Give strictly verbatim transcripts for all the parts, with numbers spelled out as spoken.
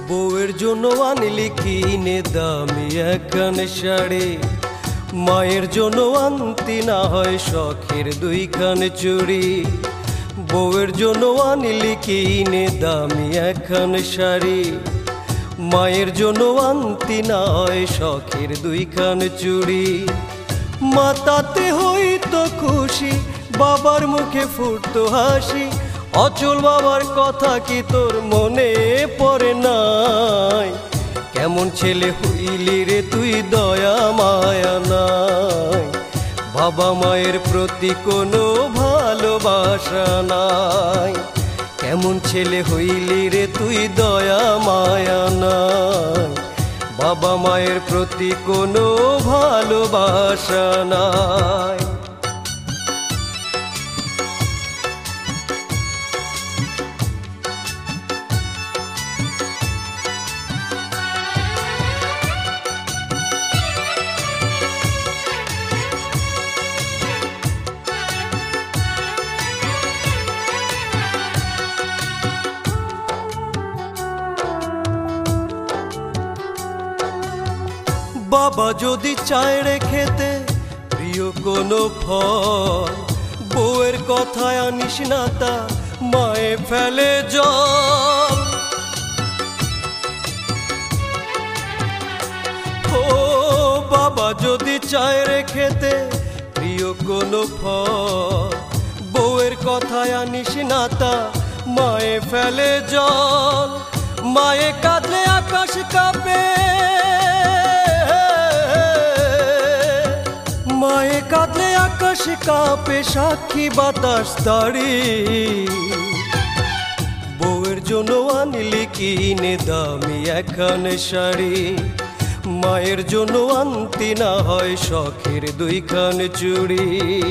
বউয়ের জন্য আনলি কিনে দামি একখান শাড়ি, মায়ের জন্য আনতি না হয় শখের দুইখান চুড়ি। বউয়ের জন্য আনলি কিনে দামি একখান শাড়ি, মায়ের জন্য আনতি না হয় শখের দুইখান চুড়ি। মাতাতে হইতো খুশি, বাবার মুখে ফুটতো হাসি, অচল বাবার কথা কি তোর মনে পড়ে নাই? কেমন ছেলে হইলি রে তুই দয়া মায়া নাই, বাবা মায়ের প্রতি কোনো ভালোবাসা নাই। কেমন ছেলে হইলি রে তুই দয়া মায়া নাই, বাবা মায়ের প্রতি কোনো ভালোবাসা নাই। বাবা যদি চায় রে খেতে প্রিয় কোনো ফল, বউয়ের কথায় আনিস না তা মায়ে ফেলে জল। ও বাবা যদি চায় রে খেতে প্রিয় কোনো ফল, বউয়ের কথায় আনিস না তা মায়ে ফেলে জল। মায়ে কাঁদলে আকাশ কাঁপে, মায়ে কাঁদলে আকাশ কাঁপে, সাক্ষী বাতাস তারি। বউয়ের জন্য আনলি কিনে দামি একখান শাড়ি, মায়ের জন্য আনতি না হয় শখের দুইখান চুড়ি।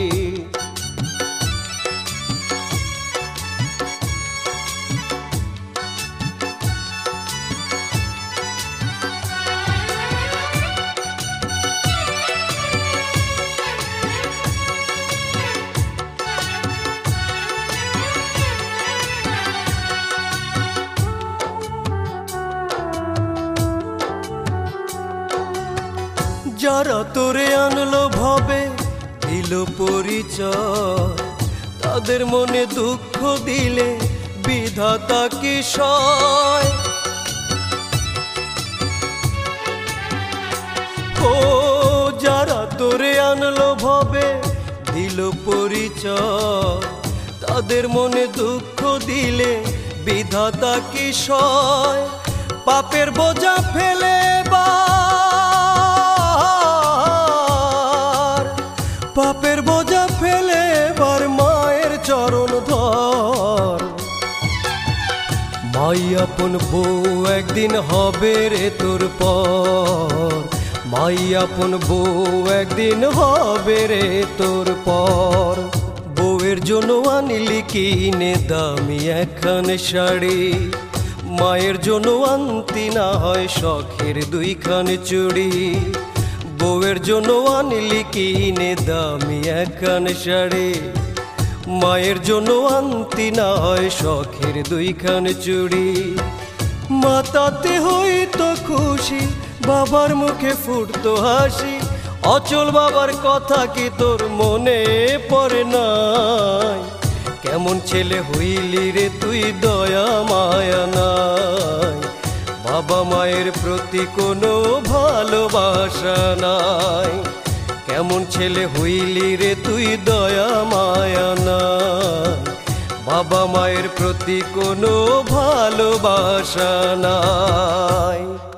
যারা তোরে আনলো ভবে দিল পরিচয়, তাদের মনে দুঃখ দিলে বিধাতা কি সয়? ও যারা তোরে আনলো ভবে দিল পরিচয়, তাদের মনে দুঃখ দিলে বিধাতা কি সয়? পাপের বোঝা ফেলে বা পাপের বোঝা ফেলে এবার মায়ের চরণ ধর। মাই আপন বউ একদিন হবে রে তোর পর, মাই আপন বউ একদিন হবে রে তোর পর। বউয়ের জন্য আনলি কিনে দামি একখান শাড়ি, মায়ের জন্য আনতি না হয় শখের দুইখান চুড়ি। বউয়ের জন্য আনলি কিনে দামি একখান শাড়ি, মায়ের জন্য আনতি না হয় শখের দুইখান চুড়ি। মাতাতে হইতো খুশি, বাবার মুখে ফুটতো হাসি, অচল বাবার কথা কি তোর মনে পড়ে নাই? কেমন ছেলে হইলি রে তুই দয়া মায়া নাই, বাবা মায়ের প্রতি কোনো ভালোবাসা নাই। কেমন ছেলে হইলি রে তুই দয়া মায়া নাই, বাবা মায়ের প্রতি কোনো ভালোবাসা নাই।